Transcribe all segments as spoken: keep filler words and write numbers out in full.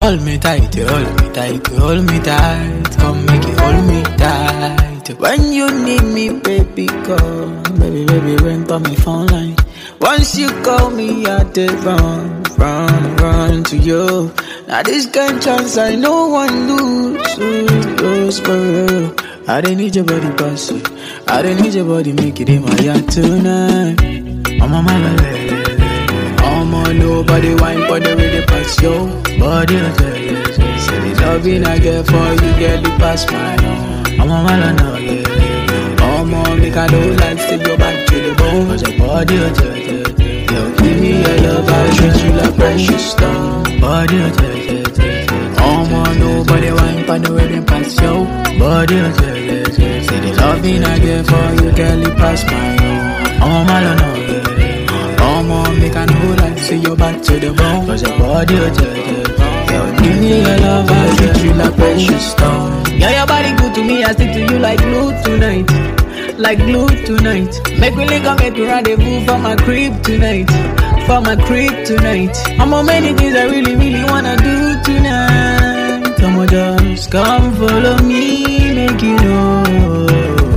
Hold me tight, you hold me tight, you hold me tight. Come make you hold me tight. When you need me, baby, call. Baby, baby, ring on my phone line. Once you call me, I did run, run, run to you. Now this kind chance I no one lose, lose, lose for real. I don't need your body, bossy. I don't need your body, make it in my yard tonight. I'm on my way. I'm on nobody wine for the really pass yo. Body, say the loving I get for you, get it past my own. I'm on my line now, yeah. I'm on make I don't like to go back to the bone. Cause your body, yo, give me your love, I'll treat you like precious stone. Body, I'm on nobody wine for the really pass yo. Body, say the loving I get for you, get it past my own. I'm on my line now, yeah. Come on, make I know like say you're back to the bone. Cause your body, yo, give me your love, I'll treat you like precious stone. Yeah, your body good to me, I stick to you like glue tonight. Like glue tonight. Make me link up, make me rendezvous for my crib tonight. For my crib tonight. I'm on many things I really, really wanna do tonight. Come on, just come follow me, make you know.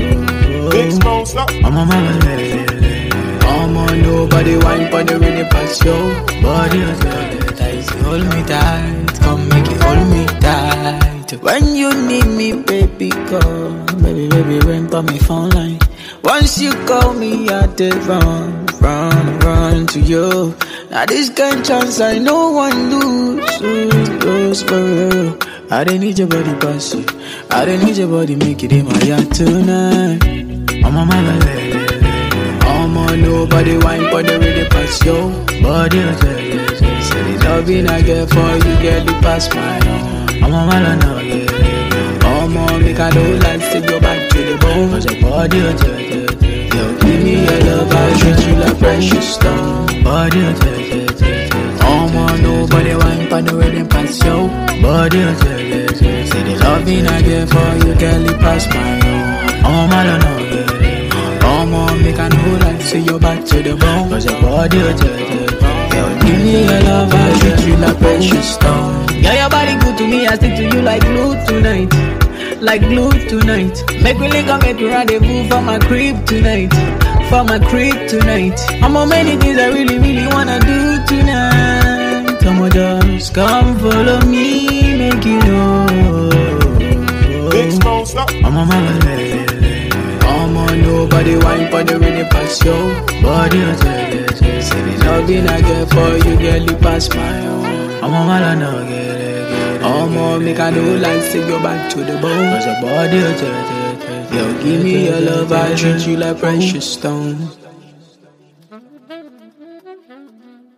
I'm on my way. I'm on nobody wine for the really pass yo. Body tight, hold me tight. Come make it hold me tight. When you need me, baby, call. Baby, baby, ring on my phone line. Once you call me, I did run, run, run to you. Now this kind chance I no one lose, lose, lose for real. I don't need your body, bossy. I don't need your body, make it in my yard tonight. I'm on my way. I'm on nobody wine for the really pass yo. Body, say the loving I get for you, get it past my own. I'm on my line now, yeah. I'm on make I don't like to go back to the bone. Cause your body, yo, give me your love, I'll treat you like precious stone. Body, I'm on nobody wine for the really pass yo. Body, say the loving I get for you, get it past my own. I'm on my line now, yeah. Come on, make I know like say you're back to the bone. Cause your body, yo, give me your love, I'll treat you like precious stone. Yeah, your body good to me, I stick to you like glue tonight. Like glue tonight. Make me link up, make me rendezvous for my crib tonight. For my crib tonight. I'm on many things I really, really wanna do tonight. Come on, just come follow me, make you know. I'm on my way. I'm on nobody wine for the really pass yo. Body, say the loving I get for you, get it past my own. I'm on my line now, get it, get it. I'm on make I know like say go back to the bone. Cause your body, yo, give me your love, I'll treat you like precious stone.